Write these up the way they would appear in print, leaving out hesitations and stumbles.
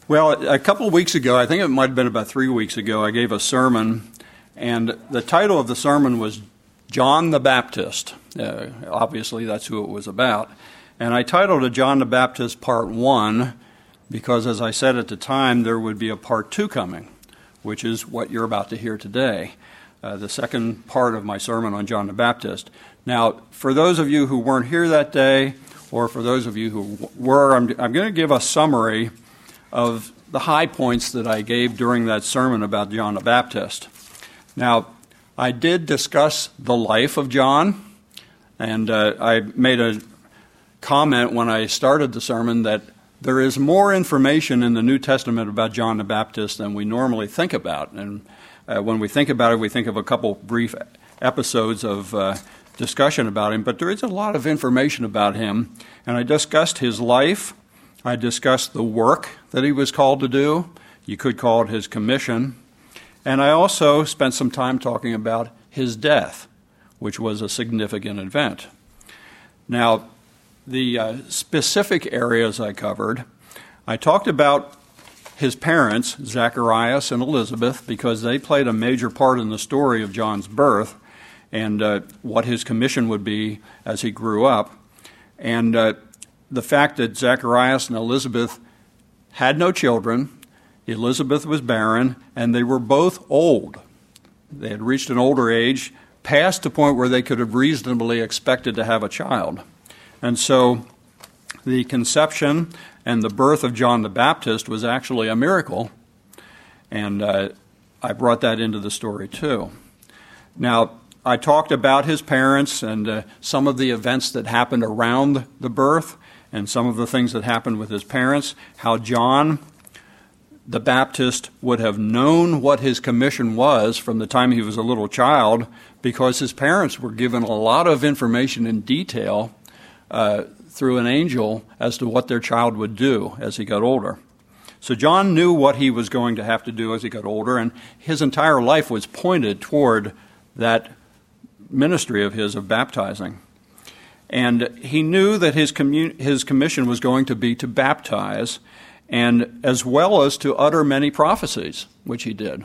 Well, a couple of weeks ago, I think it might have been about 3 weeks ago, I gave a sermon, and the title of the sermon was John the Baptist. Obviously, that's who it was about. And I titled it John the Baptist Part 1 because, as I said at the time, there would be a Part 2 coming, which is what you're about to hear today, the second part of my sermon on John the Baptist. Now, for those of you who weren't here that day, or for those of you who were, I'm going to give a summary of the high points that I gave during that sermon about John the Baptist. Now, I did discuss the life of John, and I made a comment when I started the sermon that there is more information in the New Testament about John the Baptist than we normally think about. And when we think about it, we think of a couple brief episodes of discussion about him, but there is a lot of information about him. And I discussed his life. I discussed the work that he was called to do. You could call it his commission. And I also spent some time talking about his death, which was a significant event. Now, the specific areas I covered, I talked about his parents, Zacharias and Elizabeth, because they played a major part in the story of John's birth and what his commission would be as he grew up. And the fact that Zacharias and Elizabeth had no children, Elizabeth was barren, and they were both old. They had reached an older age, past the point where they could have reasonably expected to have a child. And so the conception and the birth of John the Baptist was actually a miracle, and I brought that into the story too. Now, I talked about his parents and some of the events that happened around the birth and some of the things that happened with his parents, how John the Baptist would have known what his commission was from the time he was a little child because his parents were given a lot of information in detail through an angel as to what their child would do as he got older. So John knew what he was going to have to do as he got older, and his entire life was pointed toward that ministry of his of baptizing. And he knew that his commission was going to be to baptize, and as well as to utter many prophecies, which he did.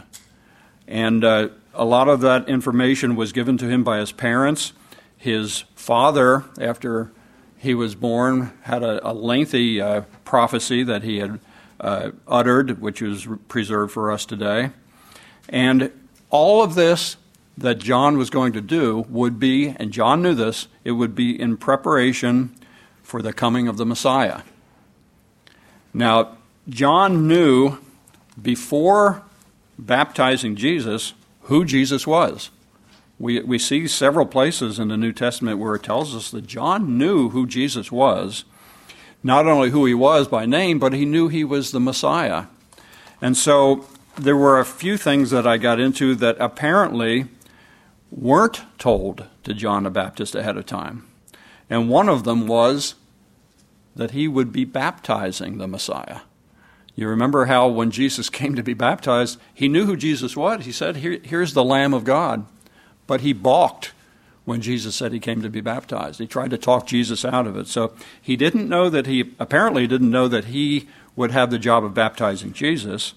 And a lot of that information was given to him by his parents. His father, after he was born, had a lengthy prophecy that he had uttered, which is preserved for us today. And all of this that John was going to do would be, and John knew this, it would be in preparation for the coming of the Messiah. Now, John knew before baptizing Jesus who Jesus was. We see several places in the New Testament where it tells us that John knew who Jesus was, not only who he was by name, but he knew he was the Messiah. And so there were a few things that I got into that apparently weren't told to John the Baptist ahead of time. And one of them was that he would be baptizing the Messiah. You remember how when Jesus came to be baptized, he knew who Jesus was. He said, here's the Lamb of God. But he balked when Jesus said he came to be baptized. He tried to talk Jesus out of it. So he apparently didn't know that he would have the job of baptizing Jesus.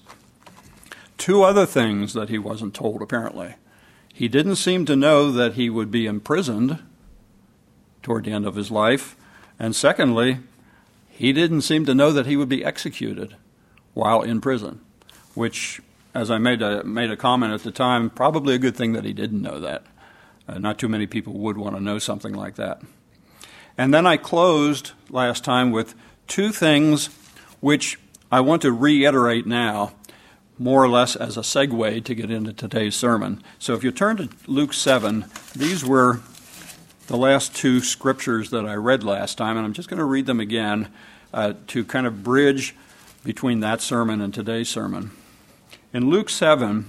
Two other things that he wasn't told, apparently. He didn't seem to know that he would be imprisoned toward the end of his life. And secondly, he didn't seem to know that he would be executed while in prison, which, as I made a comment at the time, probably a good thing that he didn't know that. Not too many people would want to know something like that. And then I closed last time with two things which I want to reiterate now, more or less as a segue to get into today's sermon. So if you turn to Luke 7, these were the last two scriptures that I read last time, and I'm just going to read them again to kind of bridge between that sermon and today's sermon. In Luke 7,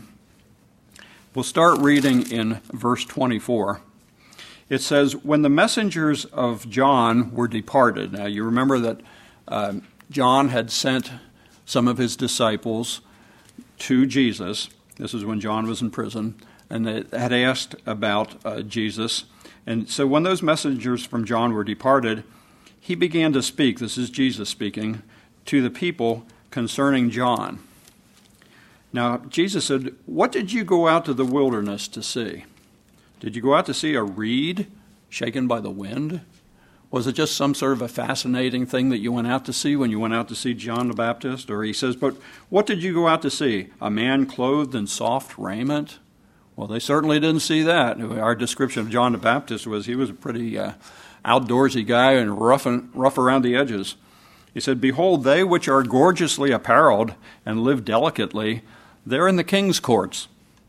we'll start reading in verse 24. It says, "When the messengers of John were departed," now you remember that John had sent some of his disciples to Jesus. This is when John was in prison, and they had asked about Jesus. And so when those messengers from John were departed, he began to speak, this is Jesus speaking, to the people concerning John. Now, Jesus said, "What did you go out to the wilderness to see? Did you go out to see a reed shaken by the wind? Was it just some sort of a fascinating thing that you went out to see when you went out to see John the Baptist?" Or he says, "But what did you go out to see? A man clothed in soft raiment?" Well, they certainly didn't see that. Our description of John the Baptist was he was a pretty outdoorsy guy and rough around the edges. He said, "Behold, they which are gorgeously apparelled and live delicately, they're in the king's courts.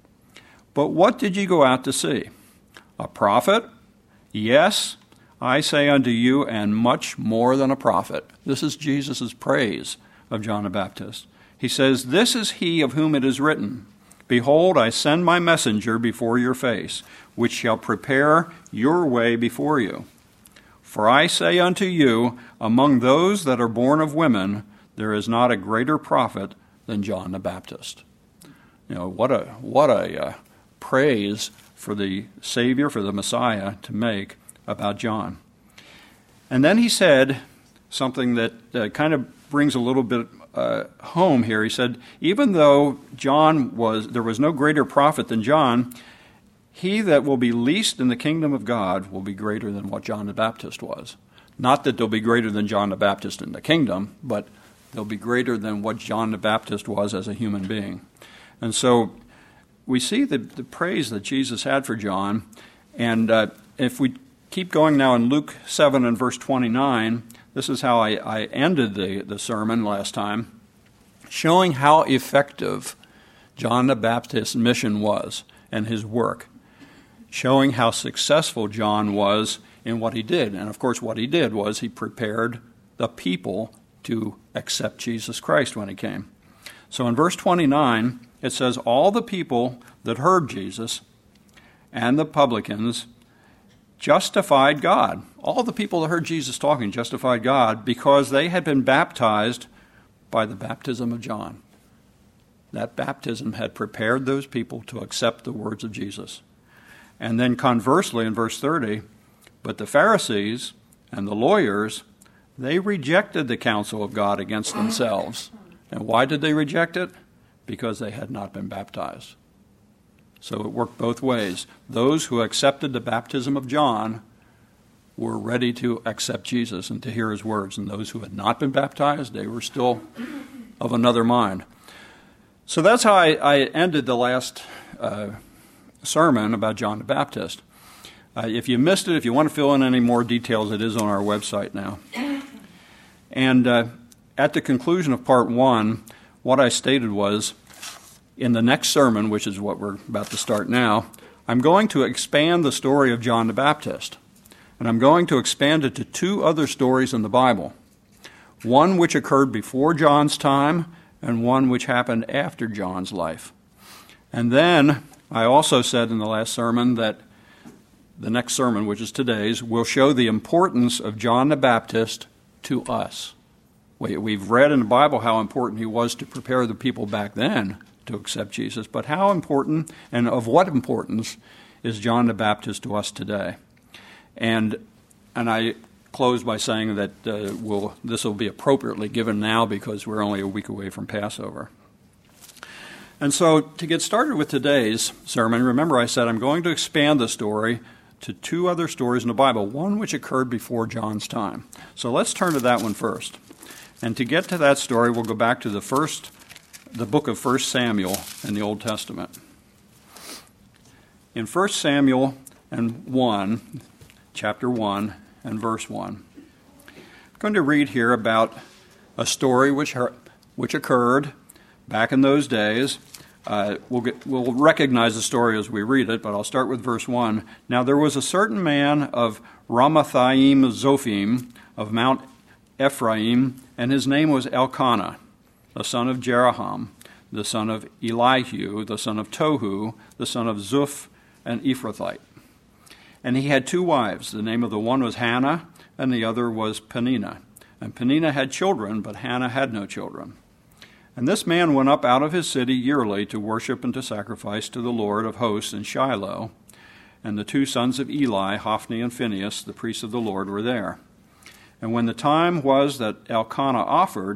But what did ye go out to see? A prophet? Yes, I say unto you, and much more than a prophet." This is Jesus' praise of John the Baptist. He says, "This is he of whom it is written, Behold, I send my messenger before your face, which shall prepare your way before you. For I say unto you, among those that are born of women, there is not a greater prophet than John the Baptist." You know, what a praise for the Savior, for the Messiah, to make about John. And then he said something that kind of brings a little bit home here. He said, even though there was no greater prophet than John, he that will be least in the kingdom of God will be greater than what John the Baptist was. Not that they'll be greater than John the Baptist in the kingdom, but they'll be greater than what John the Baptist was as a human being. And so we see the praise that Jesus had for John. And if we keep going now in Luke 7 and verse 29, this is how I ended the sermon last time, showing how effective John the Baptist's mission was and his work, showing how successful John was in what he did. And of course what he did was he prepared the people to accept Jesus Christ when he came. So in verse 29, it says, "All the people that heard Jesus and the publicans justified God." All the people that heard Jesus talking justified God because they had been baptized by the baptism of John. That baptism had prepared those people to accept the words of Jesus. And then conversely, in verse 30, "But the Pharisees and the lawyers, they rejected the counsel of God against themselves." And why did they reject it? Because they had not been baptized. So it worked both ways. Those who accepted the baptism of John were ready to accept Jesus and to hear his words. And those who had not been baptized, they were still of another mind. So that's how I ended the last sermon about John the Baptist. If you missed it, if you want to fill in any more details, it is on our website now. And at the conclusion of part one, what I stated was, in the next sermon, which is what we're about to start now, I'm going to expand the story of John the Baptist. And I'm going to expand it to two other stories in the Bible. One which occurred before John's time, and one which happened after John's life. And then I also said in the last sermon that the next sermon, which is today's, will show the importance of John the Baptist to us. We've read in the Bible how important he was to prepare the people back then to accept Jesus, but how important and of what importance is John the Baptist to us today? And I close by saying that this will be appropriately given now because we're only a week away from Passover. And so to get started with today's sermon, remember I said I'm going to expand the story to two other stories in the Bible, one which occurred before John's time. So let's turn to that one first. And to get to that story, we'll go back to the book of 1 Samuel in the Old Testament. In 1 Samuel chapter 1 and verse 1, I'm going to read here about a story which occurred back in those days. We'll recognize the story as we read it, but I'll start with verse 1. "Now there was a certain man of Ramathaim Zophim of Mount Ephraim, and his name was Elkanah, the son of Jeraham, the son of Elihu, the son of Tohu, the son of Zuph, an Ephrathite. And he had two wives. The name of the one was Hannah, and the other was Peninnah. And Peninnah had children, but Hannah had no children. And this man went up out of his city yearly to worship and to sacrifice to the Lord of hosts in Shiloh. And the two sons of Eli, Hophni and Phinehas, the priests of the Lord, were there. And when the time was that Elkanah offered,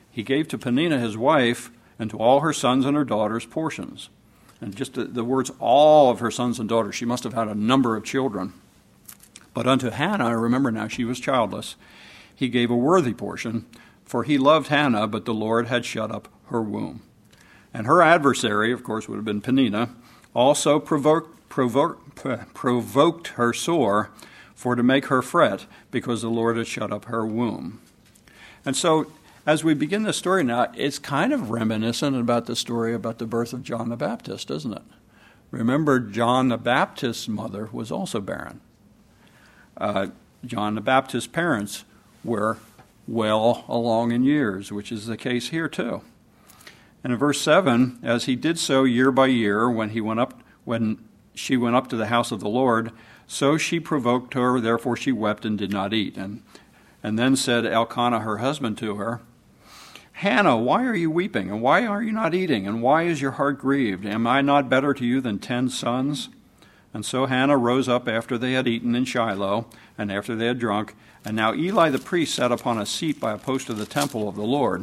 he gave to Peninnah his wife and to all her sons and her daughters portions. And just the words, all of her sons and daughters, she must have had a number of children. But unto Hannah, remember now, she was childless, he gave a worthy portion, for he loved Hannah, but the Lord had shut up her womb. And her adversary, of course, would have been Peninnah, also provoked her sore, for to make her fret, because the Lord had shut up her womb. And so, as we begin the story now, it's kind of reminiscent about the story about the birth of John the Baptist, isn't it? Remember, John the Baptist's mother was also barren. John the Baptist's parents were well along in years, which is the case here too. And in verse 7, as he did so year by year, when she went up to the house of the Lord, so she provoked her, therefore she wept and did not eat. And then said Elkanah her husband to her, Hannah, why are you weeping, and why are you not eating, and why is your heart grieved? Am I not better to you than 10 sons? And so Hannah rose up after they had eaten in Shiloh, and after they had drunk. And now Eli the priest sat upon a seat by a post of the temple of the Lord.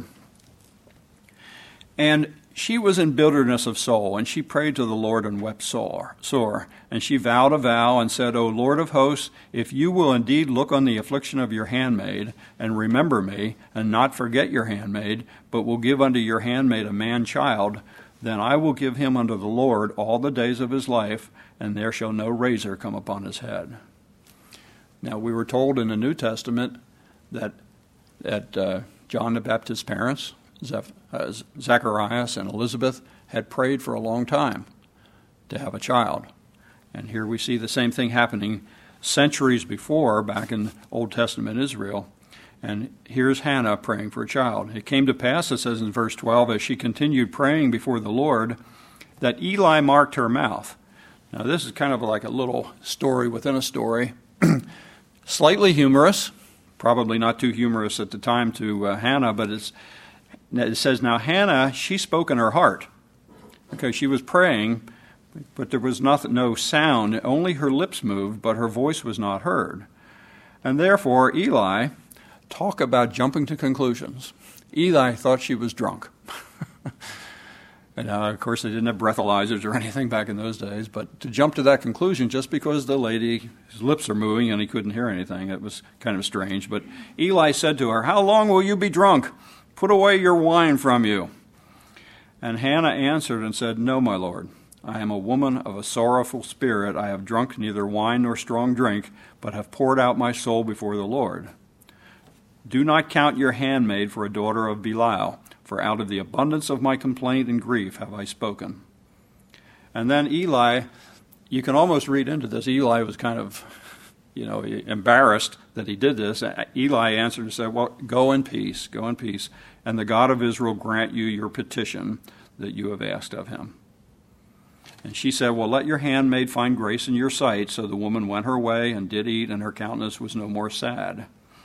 And she was in bitterness of soul, and she prayed to the Lord and wept sore. And she vowed a vow and said, O Lord of hosts, if you will indeed look on the affliction of your handmaid, and remember me, and not forget your handmaid, but will give unto your handmaid a man-child, then I will give him unto the Lord all the days of his life, and there shall no razor come upon his head. Now, we were told in the New Testament that John the Baptist's parents, Zacharias and Elizabeth, had prayed for a long time to have a child. And here we see the same thing happening centuries before, back in Old Testament Israel. And here's Hannah praying for a child. It came to pass, it says in verse 12, as she continued praying before the Lord, that Eli marked her mouth. Now, this is kind of like a little story within a story. Slightly humorous, probably not too humorous at the time to Hannah, but it says, now Hannah, she spoke in her heart. Okay, she was praying, but there was no sound. Only her lips moved, but her voice was not heard. And therefore, Eli, talk about jumping to conclusions. Eli thought she was drunk. And of course, they didn't have breathalyzers or anything back in those days, but to jump to that conclusion just because the lady's lips are moving and he couldn't hear anything, it was kind of strange. But Eli said to her, how long will you be drunk? Put away your wine from you. And Hannah answered and said, no, my lord. I am a woman of a sorrowful spirit. I have drunk neither wine nor strong drink, but have poured out my soul before the Lord. Do not count your handmaid for a daughter of Belial, for out of the abundance of my complaint and grief have I spoken. And then Eli, you can almost read into this, Eli was kind of, embarrassed that he did this. Eli answered and said, well, go in peace, and the God of Israel grant you your petition that you have asked of him. And she said, well, let your handmaid find grace in your sight. So the woman went her way and did eat, and her countenance was no more sad.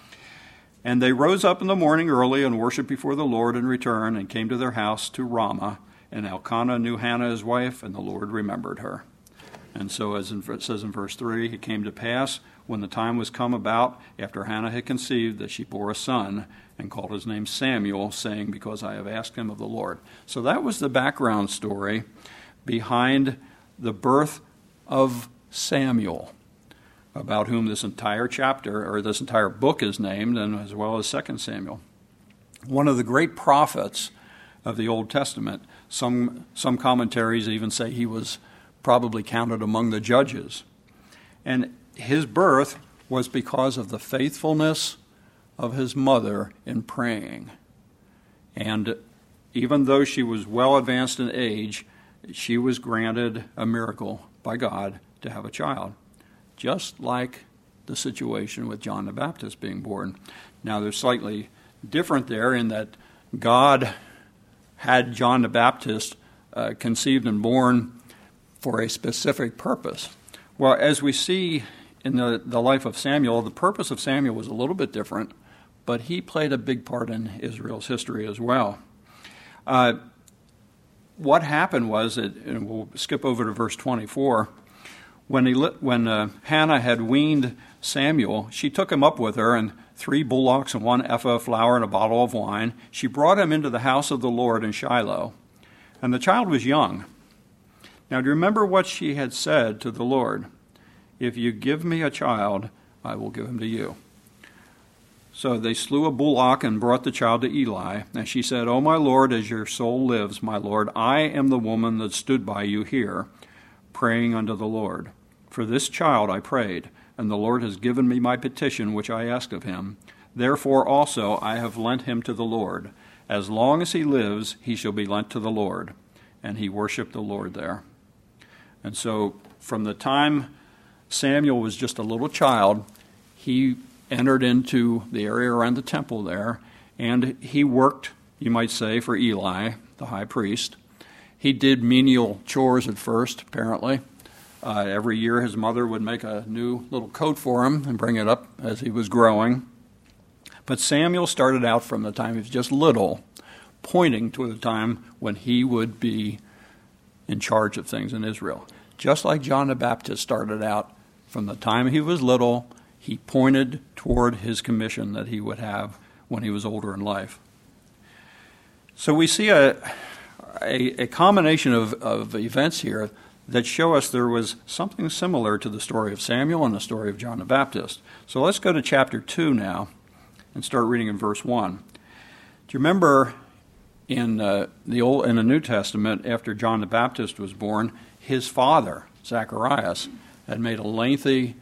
And they rose up in the morning early and worshipped before the Lord and returned and came to their house to Ramah. And Elkanah knew Hannah his wife, and the Lord remembered her. And so, as it says in verse 3, it came to pass when the time was come about, after Hannah had conceived, that she bore a son and called his name Samuel, saying, because I have asked him of the Lord. So that was the background story behind the birth of Samuel, about whom this entire chapter, or this entire book is named, and as well as 2 Samuel. One of the great prophets of the Old Testament. Some commentaries even say he was probably counted among the judges. And his birth was because of the faithfulness of his mother in praying. And even though she was well advanced in age, she was granted a miracle by God to have a child, just like the situation with John the Baptist being born. Now, they're slightly different there in that God had John the Baptist conceived and born for a specific purpose. Well, as we see in the life of Samuel, the purpose of Samuel was a little bit different, but he played a big part in Israel's history as well. What happened was, and we'll skip over to verse 24, when Hannah had weaned Samuel, she took him up with her and 3 bullocks and 1 ephah of flour and a bottle of wine. She brought him into the house of the Lord in Shiloh. And the child was young. Now, do you remember what she had said to the Lord? If you give me a child, I will give him to you. So they slew a bullock and brought the child to Eli. And she said, O my Lord, as your soul lives, my Lord, I am the woman that stood by you here, praying unto the Lord. For this child I prayed, and the Lord has given me my petition which I asked of him. Therefore also I have lent him to the Lord. As long as he lives, he shall be lent to the Lord. And he worshiped the Lord there. And so from the time Samuel was just a little child, he entered into the area around the temple there, and he worked, you might say, for Eli, the high priest. He did menial chores at first, apparently. Every year his mother would make a new little coat for him and bring it up as he was growing. But Samuel started out from the time he was just little, pointing to the time when he would be in charge of things in Israel. Just like John the Baptist started out from the time he was little, he pointed toward his commission that he would have when he was older in life. So we see a combination of events here that show us there was something similar to the story of Samuel and the story of John the Baptist. So let's go to chapter 2 now and start reading in verse 1. Do you remember in the New Testament, after John the Baptist was born, his father, Zacharias, had made a lengthy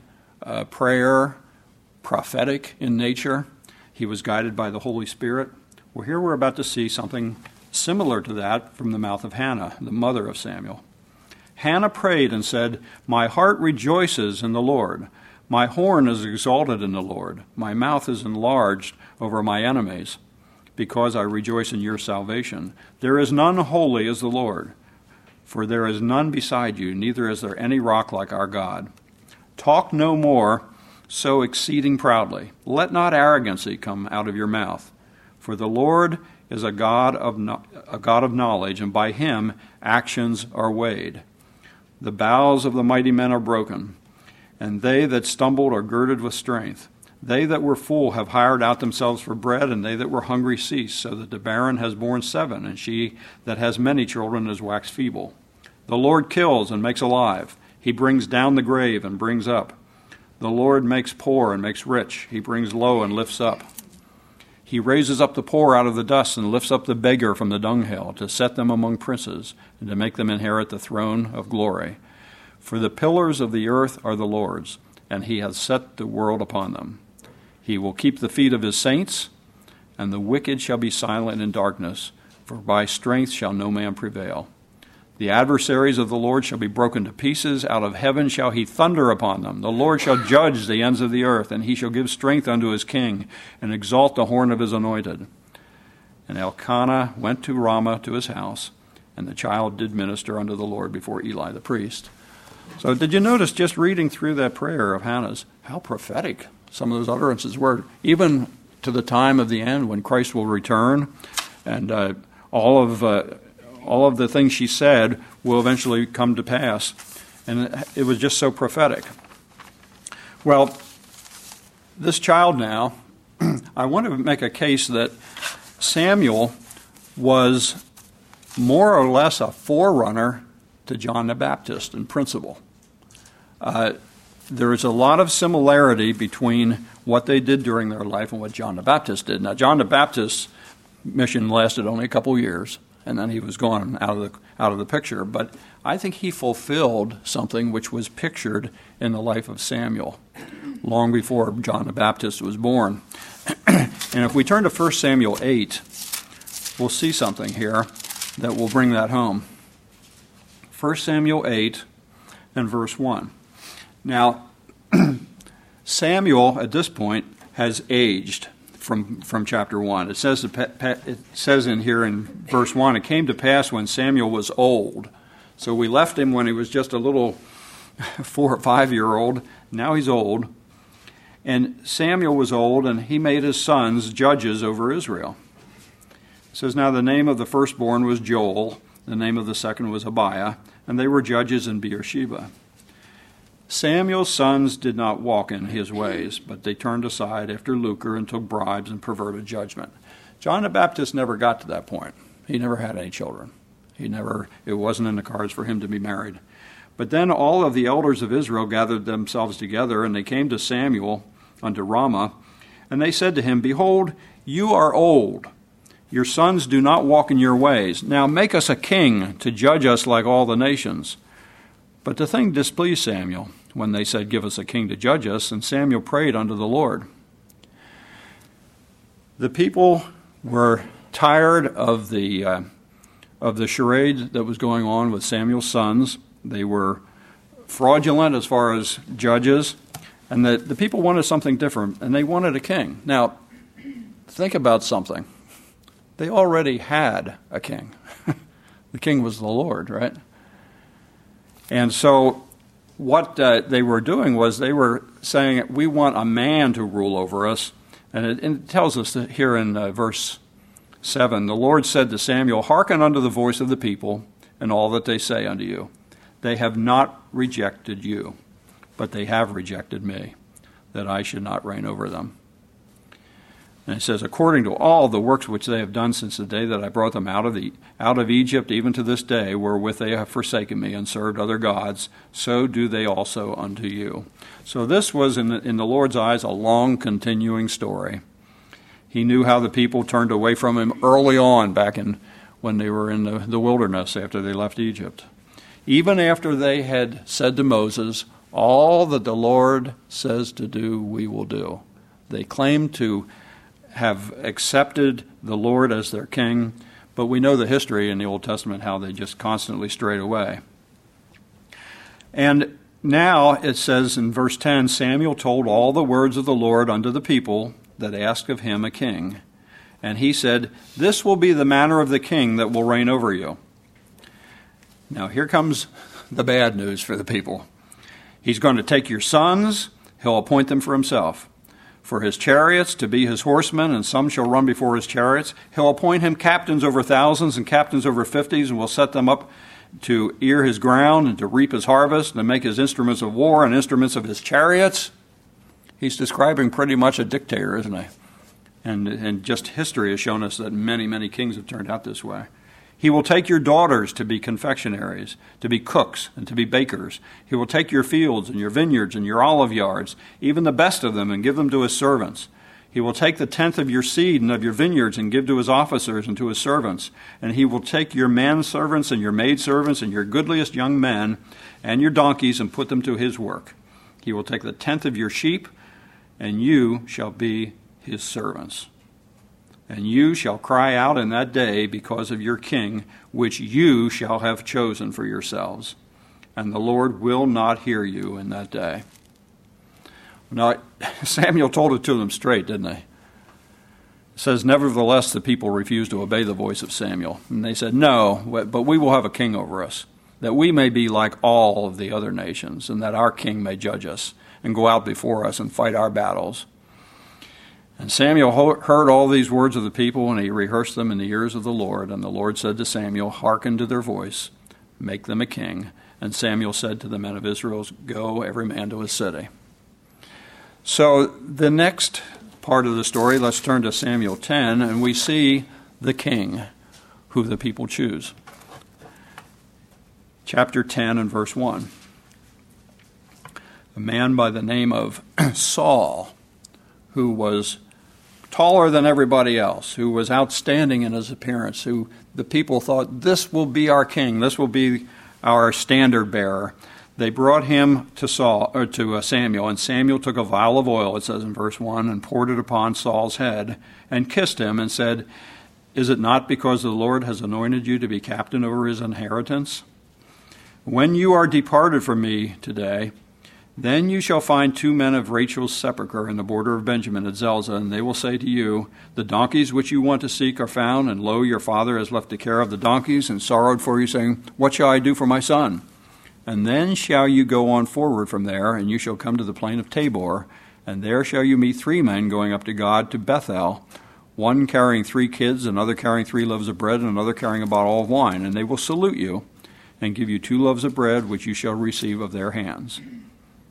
prayer, prophetic in nature. He was guided by the Holy Spirit. Well, here we're about to see something similar to that from the mouth of Hannah, the mother of Samuel. Hannah prayed and said, My heart rejoices in the Lord. My horn is exalted in the Lord. My mouth is enlarged over my enemies, because I rejoice in your salvation. There is none holy as the Lord, for there is none beside you, neither is there any rock like our God. Talk no more so exceeding proudly. Let not arrogancy come out of your mouth. For the Lord is a God of knowledge, and by him actions are weighed. The bows of the mighty men are broken, and they that stumbled are girded with strength. They that were full have hired out themselves for bread, and they that were hungry cease, so that the barren has borne 7, and she that has many children is waxed feeble. The Lord kills and makes alive. He brings down the grave and brings up. The Lord makes poor and makes rich. He brings low and lifts up. He raises up the poor out of the dust and lifts up the beggar from the dunghill, to set them among princes and to make them inherit the throne of glory. For the pillars of the earth are the Lord's, and he hath set the world upon them. He will keep the feet of his saints, and the wicked shall be silent in darkness, for by strength shall no man prevail. The adversaries of the Lord shall be broken to pieces. Out of heaven shall he thunder upon them. The Lord shall judge the ends of the earth, and he shall give strength unto his king, and exalt the horn of his anointed. And Elkanah went to Ramah to his house, and the child did minister unto the Lord before Eli the priest. So did you notice, just reading through that prayer of Hannah's, how prophetic some of those utterances were, even to the time of the end when Christ will return, and all of the things she said will eventually come to pass. And it was just so prophetic. Well, this child now, I want to make a case that Samuel was more or less a forerunner to John the Baptist in principle. There is a lot of similarity between what they did during their life and what John the Baptist did. Now, John the Baptist's mission lasted only a couple years, and then he was gone out of the picture. But I think he fulfilled something which was pictured in the life of Samuel long before John the Baptist was born. And if we turn to 1 Samuel 8, we'll see something here that will bring that home. 1 Samuel 8 and verse 1. Now, Samuel at this point has aged from chapter 1. It says in here in verse 1, it came to pass when Samuel was old. So we left him when he was just a little 4 or 5-year-old. Now he's old. And Samuel was old, and he made his sons judges over Israel. It says, now the name of the firstborn was Joel, the name of the second was Abiah, and they were judges in Beersheba. Samuel's sons did not walk in his ways, but they turned aside after lucre and took bribes and perverted judgment. John the Baptist never got to that point. He never had any children. It wasn't in the cards for him to be married. But then all of the elders of Israel gathered themselves together, and they came to Samuel unto Ramah, and they said to him, Behold, you are old. Your sons do not walk in your ways. Now make us a king to judge us like all the nations. But the thing displeased Samuel when they said, Give us a king to judge us, and Samuel prayed unto the Lord. The people were tired of the charade that was going on with Samuel's sons. They were fraudulent as far as judges, and the people wanted something different, and they wanted a king. Now, think about something. They already had a king. The king was the Lord, right? And so what they were doing was they were saying, we want a man to rule over us. And it tells us that here in verse 7, the Lord said to Samuel, Hearken unto the voice of the people and all that they say unto you. They have not rejected you, but they have rejected me, that I should not reign over them. And it says, according to all the works which they have done since the day that I brought them out of Egypt, even to this day, wherewith they have forsaken me and served other gods, so do they also unto you. So this was, in the Lord's eyes, a long continuing story. He knew how the people turned away from him early on, back when they were in the wilderness after they left Egypt. Even after they had said to Moses, all that the Lord says to do, we will do. They claimed to have accepted the Lord as their king, but we know the history in the Old Testament, how they just constantly strayed away. And now it says in verse 10, Samuel told all the words of the Lord unto the people that asked of him a king. And he said, This will be the manner of the king that will reign over you. Now here comes the bad news for the people. He's going to take your sons, he'll appoint them for himself. For his chariots to be his horsemen, and some shall run before his chariots. He'll appoint him captains over thousands and captains over 50s, and will set them up to ear his ground and to reap his harvest, and to make his instruments of war and instruments of his chariots. He's describing pretty much a dictator, isn't he? And just history has shown us that many, many kings have turned out this way. He will take your daughters to be confectionaries, to be cooks, and to be bakers. He will take your fields and your vineyards and your olive yards, even the best of them, and give them to his servants. He will take the tenth of your seed and of your vineyards and give to his officers and to his servants. And he will take your manservants and your maidservants and your goodliest young men and your donkeys and put them to his work. He will take the tenth of your sheep, and you shall be his servants. And you shall cry out in that day because of your king, which you shall have chosen for yourselves. And the Lord will not hear you in that day. Now, Samuel told it to them straight, didn't he? It says, Nevertheless, the people refused to obey the voice of Samuel. And they said, No, but we will have a king over us, that we may be like all of the other nations, and that our king may judge us, and go out before us and fight our battles. And Samuel heard all these words of the people, and he rehearsed them in the ears of the Lord. And the Lord said to Samuel, Hearken to their voice, make them a king. And Samuel said to the men of Israel, Go, every man to his city. So the next part of the story, let's turn to Samuel 10, and we see the king who the people choose. Chapter 10 and verse 1. A man by the name of Saul, who was taller than everybody else, who was outstanding in his appearance, who the people thought, this will be our king, this will be our standard bearer. They brought him to Samuel, and Samuel took a vial of oil, it says in verse 1, and poured it upon Saul's head, and kissed him, and said, Is it not because the Lord has anointed you to be captain over his inheritance? When you are departed from me today, then you shall find 2 men of Rachel's sepulchre in the border of Benjamin at Zelzah, and they will say to you, The donkeys which you want to seek are found, and lo, your father has left the care of the donkeys, and sorrowed for you, saying, What shall I do for my son? And then shall you go on forward from there, and you shall come to the plain of Tabor, and there shall you meet 3 men going up to God to Bethel, one carrying 3 kids, another carrying 3 loaves of bread, and another carrying a bottle of wine. And they will salute you, and give you 2 loaves of bread, which you shall receive of their hands.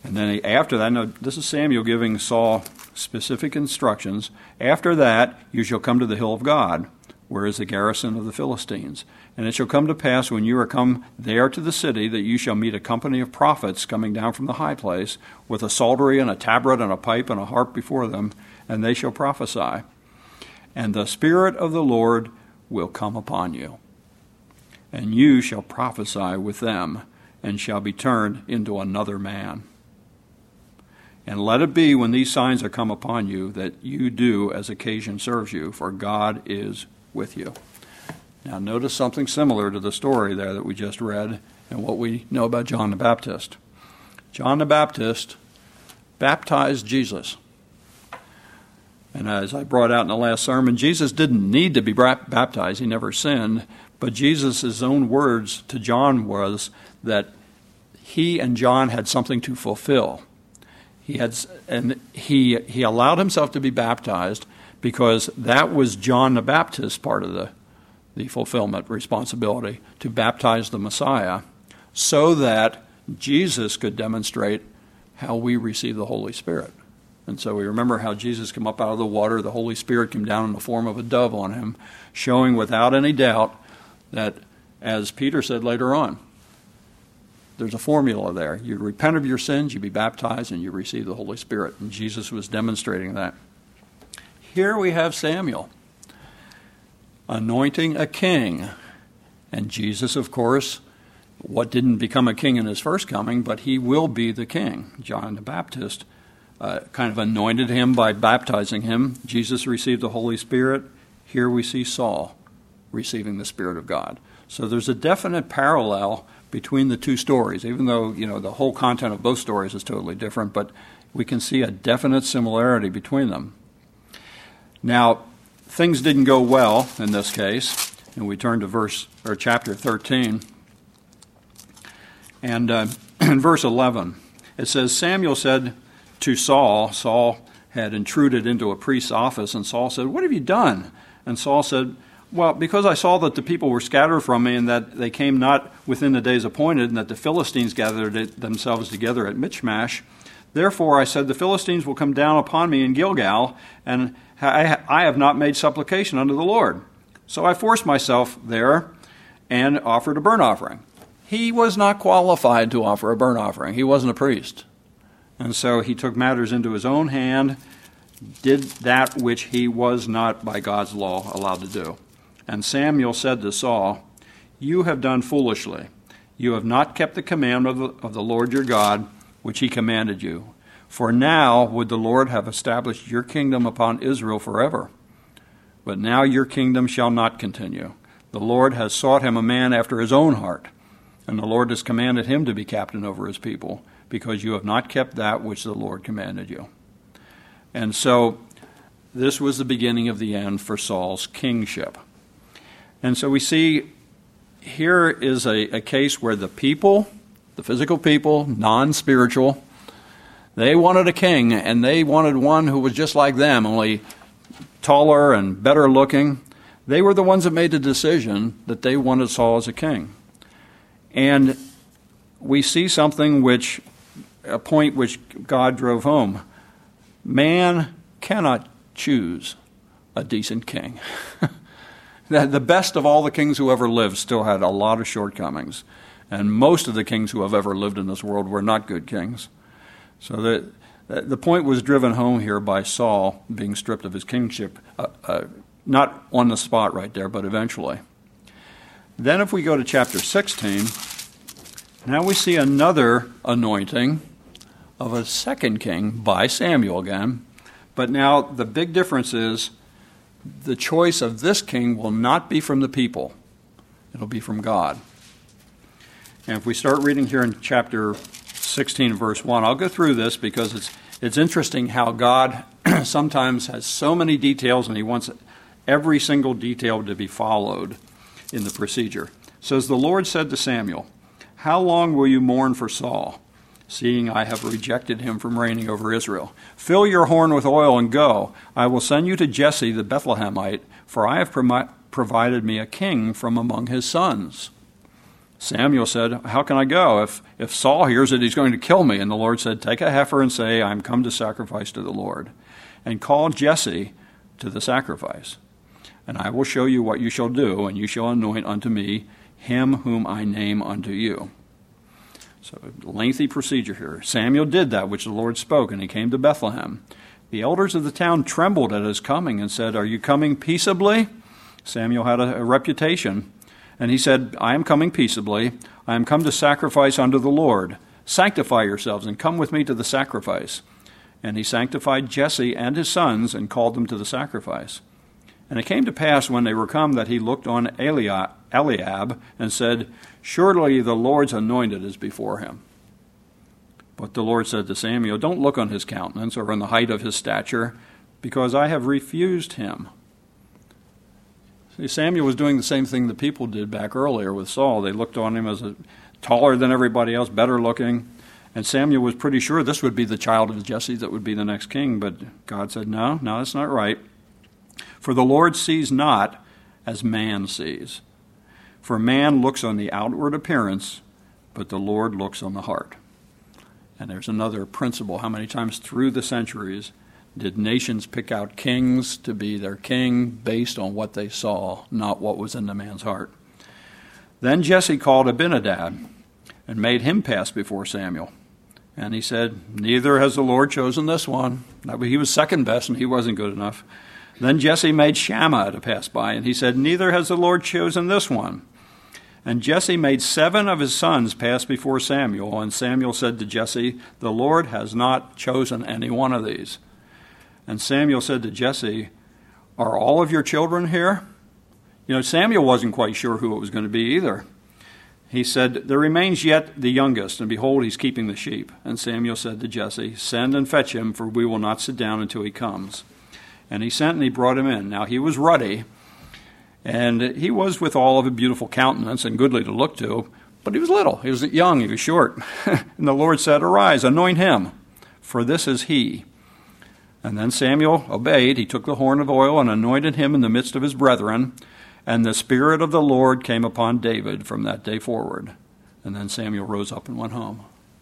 And then after that, now this is Samuel giving Saul specific instructions. After that, you shall come to the hill of God, where is the garrison of the Philistines. And it shall come to pass, when you are come there to the city, that you shall meet a company of prophets coming down from the high place, with a psaltery and a tabret and a pipe and a harp before them, and they shall prophesy. And the Spirit of the Lord will come upon you, and you shall prophesy with them, and shall be turned into another man. And let it be, when these signs are come upon you, that you do as occasion serves you, for God is with you. Now notice something similar to the story there that we just read and what we know about John the Baptist. John the Baptist baptized Jesus. And as I brought out in the last sermon, Jesus didn't need to be baptized. He never sinned. But Jesus' own words to John was that he and John had something to fulfill. He allowed himself to be baptized because that was John the Baptist's part of the fulfillment responsibility, to baptize the Messiah, so that Jesus could demonstrate how we receive the Holy Spirit. And so we remember how Jesus came up out of the water, the Holy Spirit came down in the form of a dove on him, showing without any doubt that, as Peter said later on, there's a formula there. You repent of your sins, you be baptized, and you receive the Holy Spirit. And Jesus was demonstrating that. Here we have Samuel anointing a king. And Jesus, of course, didn't become a king in his first coming, but he will be the king. John the Baptist kind of anointed him by baptizing him. Jesus received the Holy Spirit. Here we see Saul receiving the Spirit of God. So there's a definite parallel between the two stories, even though, the whole content of both stories is totally different, but we can see a definite similarity between them. Now, things didn't go well in this case, and we turn to chapter 13. And in verse 11, it says, Samuel said to Saul had intruded into a priest's office, and Saul said, "What have you done?" And Saul said, "Well, because I saw that the people were scattered from me, and that they came not within the days appointed, and that the Philistines gathered themselves together at Michmash, therefore I said, the Philistines will come down upon me in Gilgal, and I have not made supplication unto the Lord. So I forced myself there and offered a burnt offering." He was not qualified to offer a burnt offering. He wasn't a priest. And so he took matters into his own hand, did that which he was not by God's law allowed to do. And Samuel said to Saul, "You have done foolishly. You have not kept the commandment of the Lord your God, which he commanded you. For now would the Lord have established your kingdom upon Israel forever. But now your kingdom shall not continue. The Lord has sought him a man after his own heart, and the Lord has commanded him to be captain over his people, because you have not kept that which the Lord commanded you." And so this was the beginning of the end for Saul's kingship. And so we see here is a case where the people, the physical people, non-spiritual, they wanted a king, and they wanted one who was just like them, only taller and better looking. They were the ones that made the decision that they wanted Saul as a king. And we see a point which God drove home. Man cannot choose a decent king. The best of all the kings who ever lived still had a lot of shortcomings. And most of the kings who have ever lived in this world were not good kings. So the point was driven home here by Saul being stripped of his kingship, not on the spot right there, but eventually. Then if we go to chapter 16, now we see another anointing of a second king by Samuel again. But now the big difference is the choice of this king will not be from the people. It'll be from God. And if we start reading here in chapter 16, verse 1, I'll go through this because it's interesting how God sometimes has so many details and he wants every single detail to be followed in the procedure. It says, "The Lord said to Samuel, how long will you mourn for Saul, seeing I have rejected him from reigning over Israel? Fill your horn with oil and go. I will send you to Jesse the Bethlehemite, for I have provided me a king from among his sons." Samuel said, how can I go? If Saul hears it, he's going to kill me. And the Lord said, take a heifer and say, I am come to sacrifice to the Lord. And call Jesse to the sacrifice. And I will show you what you shall do, and you shall anoint unto me him whom I name unto you. So, lengthy procedure here. Samuel did that which the Lord spoke, and he came to Bethlehem. The elders of the town trembled at his coming and said, are you coming peaceably? Samuel had a reputation. And he said, I am coming peaceably. I am come to sacrifice unto the Lord. Sanctify yourselves and come with me to the sacrifice. And he sanctified Jesse and his sons and called them to the sacrifice. And it came to pass when they were come that he looked on Eliab and said, surely the Lord's anointed is before him. But the Lord said to Samuel, don't look on his countenance or on the height of his stature, because I have refused him. See, Samuel was doing the same thing the people did back earlier with Saul. They looked on him as taller than everybody else, better looking. And Samuel was pretty sure this would be the child of Jesse that would be the next king. But God said, no, that's not right. For the Lord sees not as man sees. For man looks on the outward appearance, but the Lord looks on the heart. And there's another principle. How many times through the centuries did nations pick out kings to be their king based on what they saw, not what was in the man's heart? Then Jesse called Abinadab and made him pass before Samuel. And he said, neither has the Lord chosen this one. He was second best and he wasn't good enough. Then Jesse made Shammah to pass by, and he said, neither has the Lord chosen this one. And Jesse made 7 of his sons pass before Samuel, and Samuel said to Jesse, the Lord has not chosen any one of these. And Samuel said to Jesse, are all of your children here? Samuel wasn't quite sure who it was going to be either. He said, there remains yet the youngest, and behold, he's keeping the sheep. And Samuel said to Jesse, send and fetch him, for we will not sit down until he comes. And he sent and he brought him in. Now he was ruddy, and he was withal of a beautiful countenance and goodly to look to, but he was little, he was young, he was short. And the Lord said, arise, anoint him, for this is he. And then Samuel obeyed. He took the horn of oil and anointed him in the midst of his brethren. And the Spirit of the Lord came upon David from that day forward. And then Samuel rose up and went home.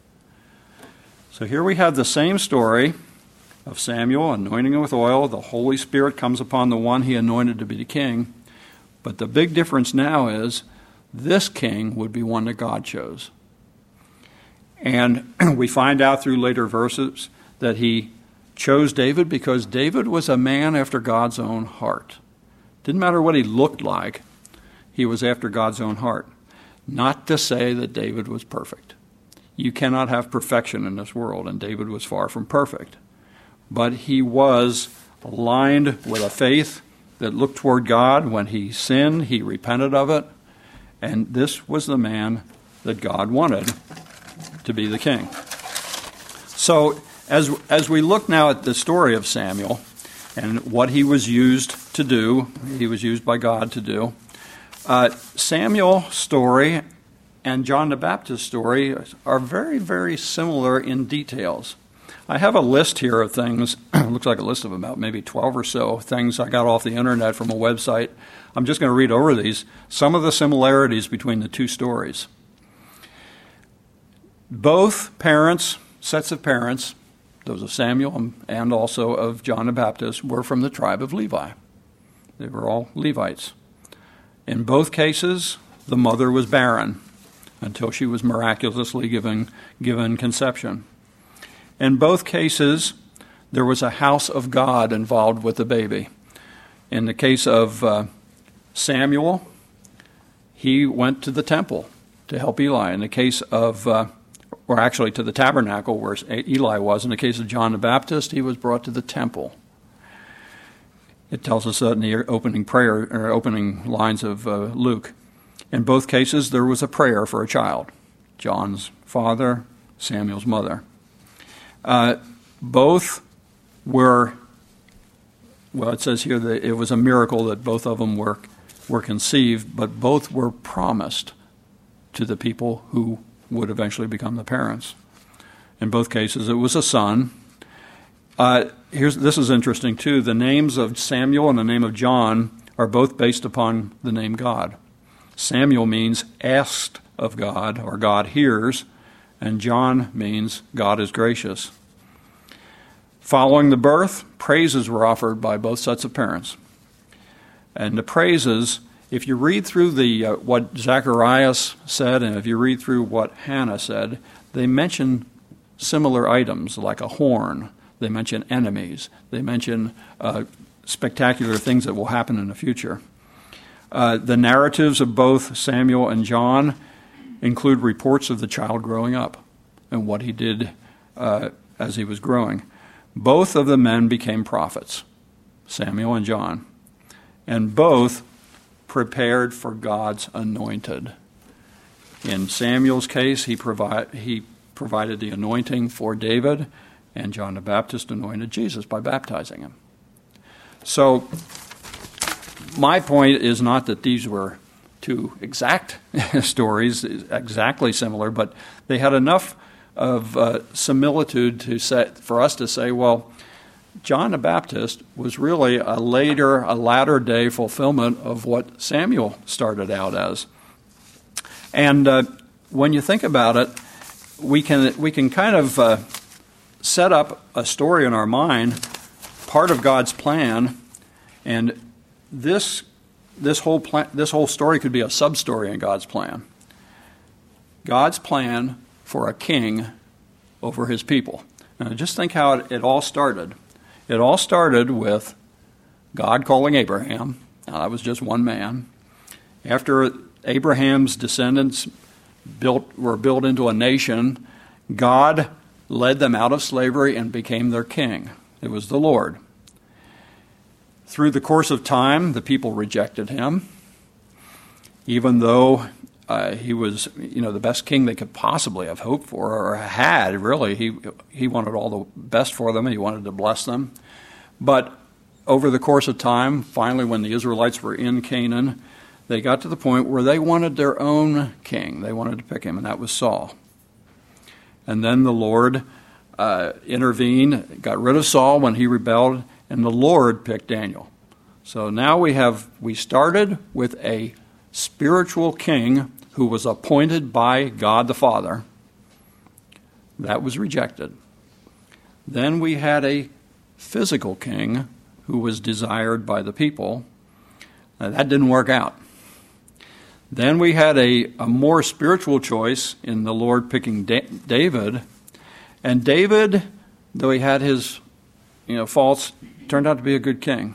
So here we have the same story of Samuel anointing him with oil. The Holy Spirit comes upon the one he anointed to be the king. But the big difference now is this king would be one that God chose. And we find out through later verses that he chose David because David was a man after God's own heart. Didn't matter what he looked like, he was after God's own heart. Not to say that David was perfect. You cannot have perfection in this world, and David was far from perfect. But he was aligned with a faith that looked toward God. When he sinned, he repented of it. And this was the man that God wanted to be the king. So as we look now at the story of Samuel and what he was used to do, he was used by God to do, Samuel's story and John the Baptist's story are very, very similar in details. I have a list here of things, looks like a list of about maybe 12 or so things I got off the internet from a website. I'm just going to read over these. Some of the similarities between the two stories. Both parents, sets of parents, those of Samuel and also of John the Baptist, were from the tribe of Levi. They were all Levites. In both cases, the mother was barren until she was miraculously given conception. In both cases, there was a house of God involved with the baby. In the case of Samuel, he went to the temple to help Eli. In the case of, or actually to the tabernacle where Eli was. In the case of John the Baptist, he was brought to the temple. It tells us that in the opening prayer, or opening lines of Luke. In both cases, there was a prayer for a child. John's father, Samuel's mother. Both were, well, it says here that it was a miracle that both of them were conceived, but both were promised to the people who would eventually become the parents. In both cases, it was a son. This is interesting, too. The names of Samuel and the name of John are both based upon the name God. Samuel means asked of God, or God hears, and John means God is gracious. Following the birth, praises were offered by both sets of parents. And the praises, if you read through what Zacharias said, and if you read through what Hannah said, they mention similar items like a horn. They mention enemies. They mention spectacular things that will happen in the future. The narratives of both Samuel and John include reports of the child growing up and what he did as he was growing. Both of the men became prophets, Samuel and John, and both prepared for God's anointed. In Samuel's case, he provided the anointing for David, and John the Baptist anointed Jesus by baptizing him. So my point is not that these were two exact stories, exactly similar, but they had enough of similitude for us to say, well, John the Baptist was really a latter day fulfillment of what Samuel started out as. And when you think about it, we can kind of set up a story in our mind, part of God's plan, and this whole story could be a sub-story in God's plan. God's plan for a king over his people. Now, just think how it all started. It all started with God calling Abraham. Now, that was just one man. After Abraham's descendants were built into a nation, God led them out of slavery and became their king. It was the Lord. Through the course of time, the people rejected him, even though he was, the best king they could possibly have hoped for or had. Really, he wanted all the best for them. He wanted to bless them. But over the course of time, finally, when the Israelites were in Canaan, they got to the point where they wanted their own king. They wanted to pick him, and that was Saul. And then the Lord intervened, got rid of Saul when he rebelled, and the Lord picked Daniel. So now we started with a spiritual king who was appointed by God the Father. That was rejected. Then we had a physical king who was desired by the people. That didn't work out. Then we had a more spiritual choice in the Lord picking David. And David, though he had his faults, turned out to be a good king.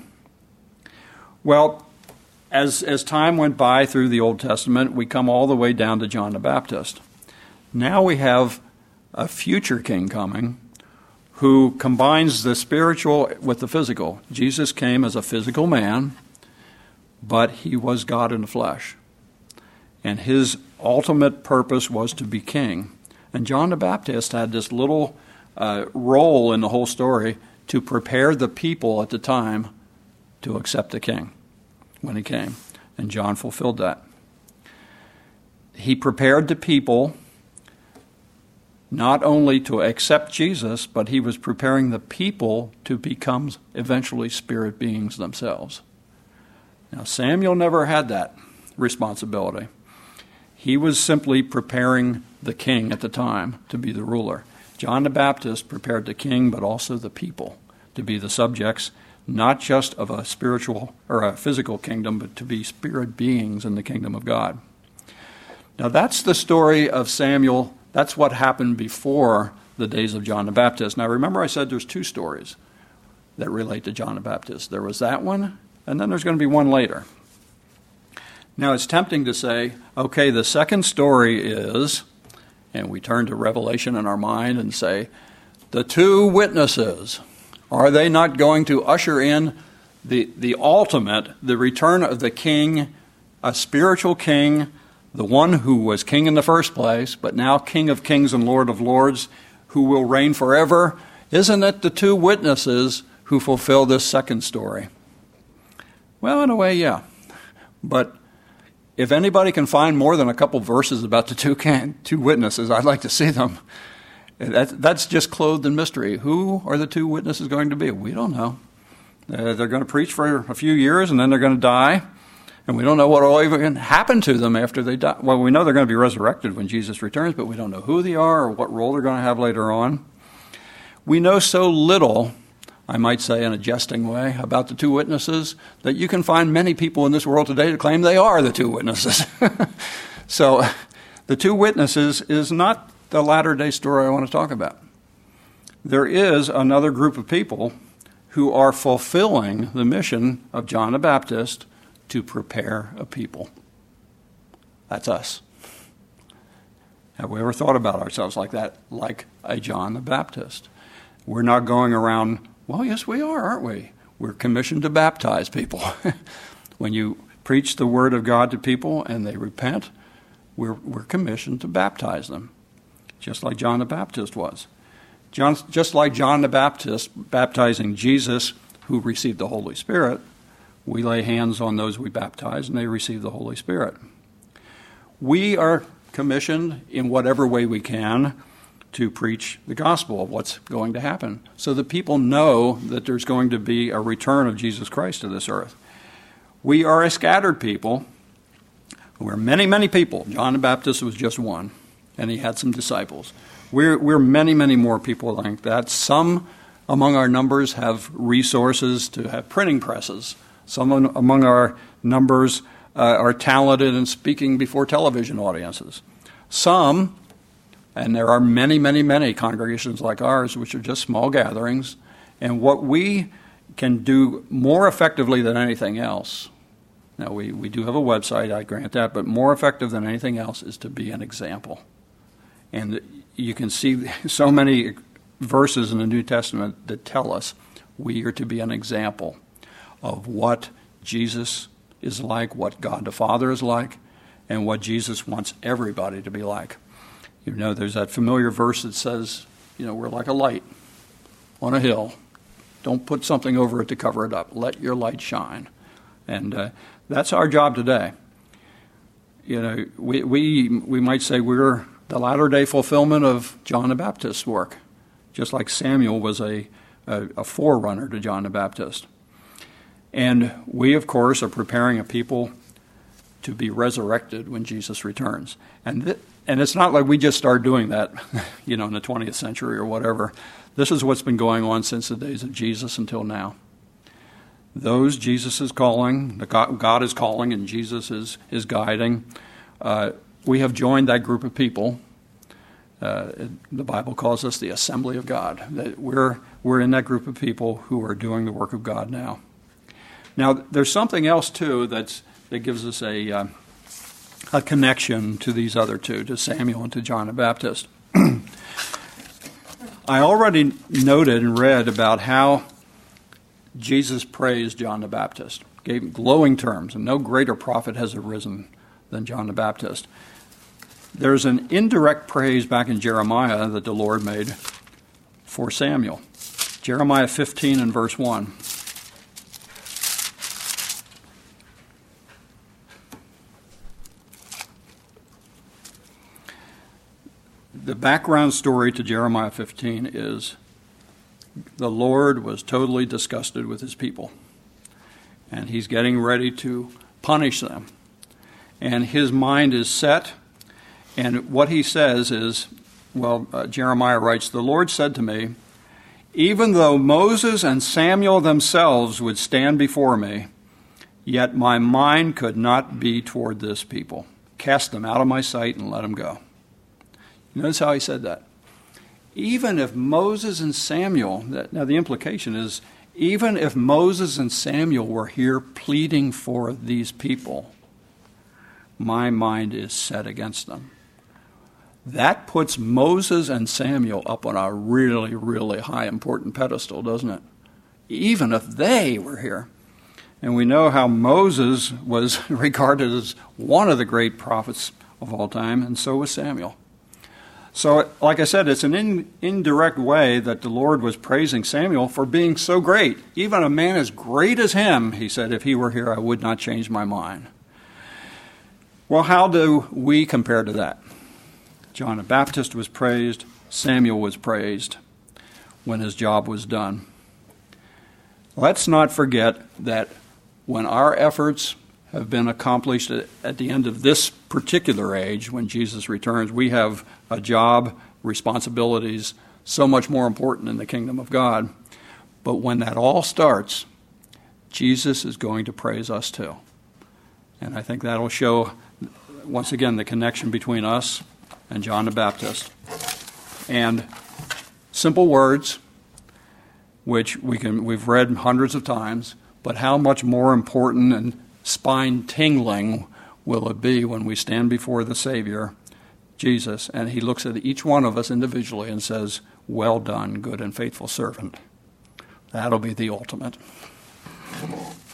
Well, as time went by through the Old Testament, we come all the way down to John the Baptist. Now we have a future king coming who combines the spiritual with the physical. Jesus came as a physical man, but he was God in the flesh. And his ultimate purpose was to be king. And John the Baptist had this little role in the whole story to prepare the people at the time to accept the king when he came. And John fulfilled that. He prepared the people not only to accept Jesus, but he was preparing the people to become eventually spirit beings themselves. Now, Samuel never had that responsibility. He was simply preparing the king at the time to be the ruler. John the Baptist prepared the king, but also the people to be the subjects, not just of a spiritual or a physical kingdom, but to be spirit beings in the kingdom of God. Now, that's the story of Samuel. That's what happened before the days of John the Baptist. Now, remember I said there's two stories that relate to John the Baptist. There was that one, and then there's going to be one later. Now, it's tempting to say, okay, the second story is, and we turn to Revelation in our mind and say, the two witnesses, are they not going to usher in the ultimate, the return of the king, a spiritual king, the one who was king in the first place, but now King of Kings and Lord of Lords, who will reign forever? Isn't it the two witnesses who fulfill this second story? Well, in a way, yeah. But if anybody can find more than a couple verses about the two witnesses, I'd like to see them. That's just clothed in mystery. Who are the two witnesses going to be? We don't know. They're going to preach for a few years, and then they're going to die, And we don't know what will even happen to them after they die. Well, we know they're going to be resurrected when Jesus returns, but we don't know who they are or what role they're going to have later on. We know so little, I might say in a jesting way, about the two witnesses that you can find many people in this world today to claim they are the two witnesses. So the two witnesses is not the latter-day story I want to talk about. There is another group of people who are fulfilling the mission of John the Baptist to prepare a people. That's us. Have we ever thought about ourselves like that, like a John the Baptist? We're not going around, well, yes, we are, aren't we? We're commissioned to baptize people. When you preach the word of God to people and they repent, we're commissioned to baptize them, just like John the Baptist was. Just like John the Baptist baptizing Jesus, who received the Holy Spirit, we lay hands on those we baptize and they receive the Holy Spirit. We are commissioned in whatever way we can to preach the gospel of what's going to happen, so that people know that there's going to be a return of Jesus Christ to this earth. We are a scattered people. We're many, many people. John the Baptist was just one, and he had some disciples. We're many, many more people like that. Some among our numbers have resources to have printing presses. Some among our numbers are talented in speaking before television audiences. Some, and there are many, many, many congregations like ours, which are just small gatherings, and what we can do more effectively than anything else, now we do have a website, I grant that, but more effective than anything else is to be an example. And you can see so many verses in the New Testament that tell us we are to be an example of what Jesus is like, what God the Father is like, and what Jesus wants everybody to be like. You know, there's that familiar verse that says, you know, we're like a light on a hill. Don't put something over it to cover it up. Let your light shine. And that's our job today. You know, we might say we're the latter-day fulfillment of John the Baptist's work, just like Samuel was a forerunner to John the Baptist. And we, of course, are preparing a people to be resurrected when Jesus returns. And it's not like we just started doing that, you know, in the 20th century or whatever. This is what's been going on since the days of Jesus until now. Those Jesus is calling, God is calling, and Jesus is guiding. We have joined that group of people. The Bible calls us the assembly of God. That we're in that group of people who are doing the work of God now. Now, there's something else, too, that gives us a connection to these other two, to Samuel and to John the Baptist. I already noted and read about how Jesus praised John the Baptist, gave glowing terms, and no greater prophet has arisen than John the Baptist. There's an indirect praise back in Jeremiah that the Lord made for Samuel. Jeremiah 15 and verse 1. The background story to Jeremiah 15 is the Lord was totally disgusted with his people, and he's getting ready to punish them. And his mind is set, and what he says is, Jeremiah writes, "The Lord said to me, even though Moses and Samuel themselves would stand before me, yet my mind could not be toward this people. Cast them out of my sight and let them go." Notice how he said that. Even if Moses and Samuel, now the implication is, even if Moses and Samuel were here pleading for these people, my mind is set against them. That puts Moses and Samuel up on a really, really high important pedestal, doesn't it? Even if they were here. And we know how Moses was regarded as one of the great prophets of all time, and so was Samuel. So, like I said, it's an indirect way that the Lord was praising Samuel for being so great. Even a man as great as him, he said, if he were here, I would not change my mind. Well, how do we compare to that? John the Baptist was praised, Samuel was praised when his job was done. Let's not forget that when our efforts have been accomplished at the end of this particular age when Jesus returns. We have a job, responsibilities, so much more important in the kingdom of God. But when that all starts, Jesus is going to praise us too. And I think that'll show, once again, the connection between us and John the Baptist. And simple words, which we've read hundreds of times, but how much more important and spine-tingling will it be when we stand before the Savior, Jesus, and he looks at each one of us individually and says, "Well done, good and faithful servant." That'll be the ultimate.